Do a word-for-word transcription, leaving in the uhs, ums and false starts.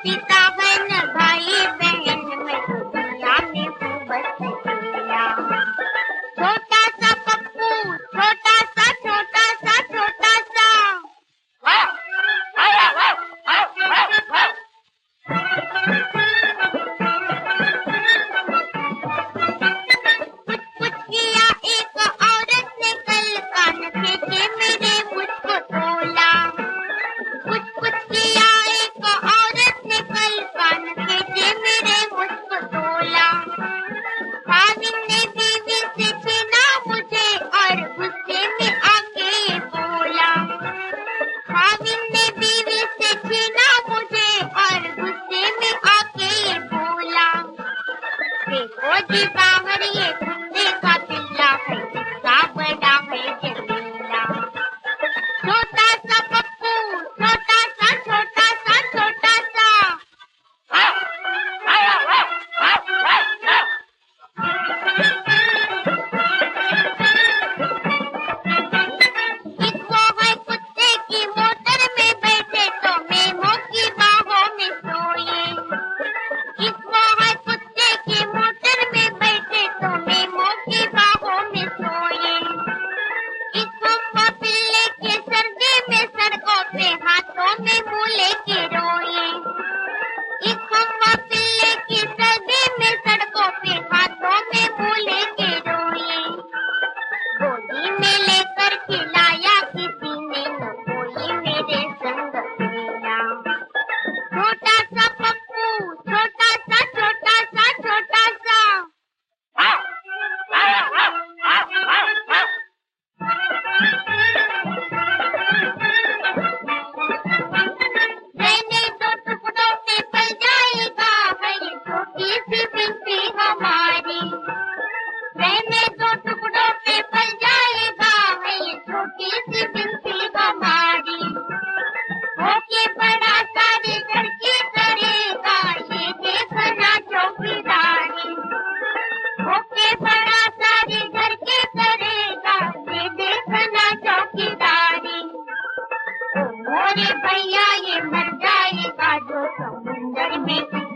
पिता बहन भाई बहन में दुनिया में हूँ बस अकेला। छोटा सा पप्पू छोटा सा छोटा सा छोटा सा कुछ कुछ किया एक औरत ने कल कान फेंके मेरे मुझको तोला। कुछ कुछ किया एक औरत ने कल कान फेंके मेरे मुझको तोला। खाविन ने बीवी से छीना मुझे और गुस्से में आके ये बोला। खाविन ने बीवी से छीना मुझे और गुस्से में आके ये बोला। देखो जी बाहर ये कुत्ते का पिल्ला है, कितना बड़ा है जमीला। छोटा सा पप्पू छोटा सा छोटा सा छोटा सा एक वो है कुत्ते की मोटर में बैठे तो मेमो की बाहों में सोए। एक वो है कुत्ते की मोटर में बैठे तो मेमो की बाहों में सोए। एक खम्बा पिल्ले के सर्दी में सड़कों पे हाथों में मुँह लेके रोए। एक खम्बा पिल्ले की सर्दी में सड़कों पे हाथों में मुँह लेके रोए। गोदी में लेकर खिलाया किसी ने न कोई मेरे संग खेला। छोटा सा पप्पू छोटा सा छोटा सा छोटा सा रहने दो टुकड़ों पे पल जाएगा है ये छोटी सी बिल्ली हमारी। रहने दो टुकड़ों पे पल जाएगा है ये छोटी सी बिल्ली हमारी। होके बड़ा सारी लड़की करेगा ये देखना चौकीदारी। होके बड़ा सारी घर के करेगा ये देखना चौकीदारी। ओ मोरे भैया ये मर जाएगा जो समुंदर में